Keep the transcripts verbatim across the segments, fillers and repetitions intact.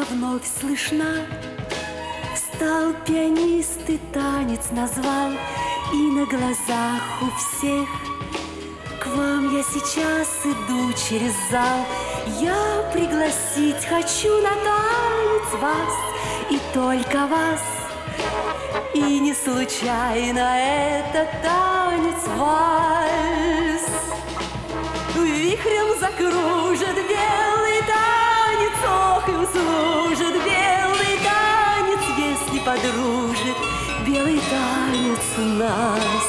вновь слышна. Встал пианист и танец назвал, и на глазах у всех к вам я сейчас иду через зал. Я пригласить хочу на танец вас, и только вас. И не случайно это танец вальс. Вихрем закружит белый танец, ох, и услужит белый танец, если подружит белый танец нас.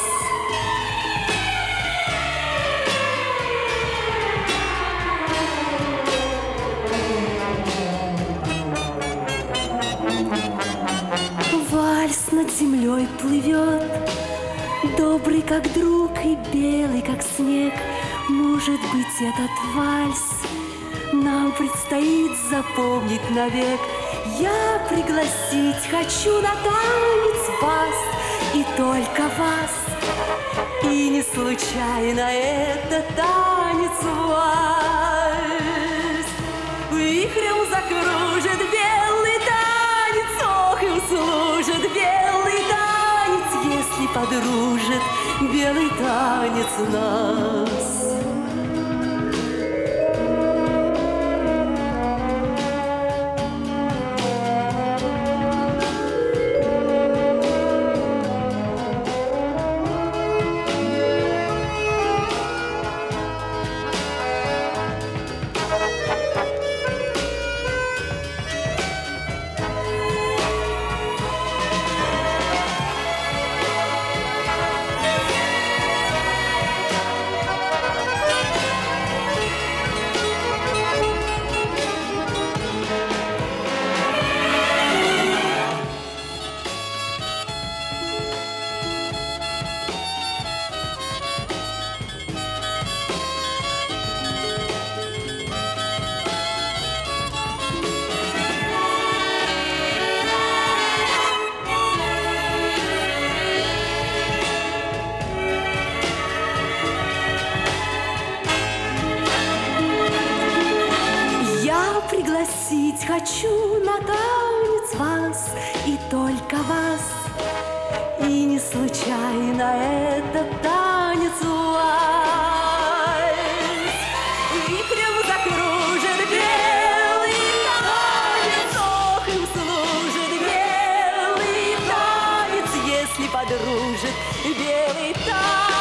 Вальс над землей плывет, добрый как друг и белый как снег. Может быть, этот вальс нам предстоит запомнить навек. Я пригласить хочу на танец вас, и только вас. И не случайно это танец вальс. Вихрем закружит белый танец, ох, и услужит белый танец, если подружит белый танец нас. Пригласить хочу на танец вас, и только вас. И не случайно этот танец вальс. Вихрем закружит белый танец, ох, им служит белый танец, если подружит белый танец.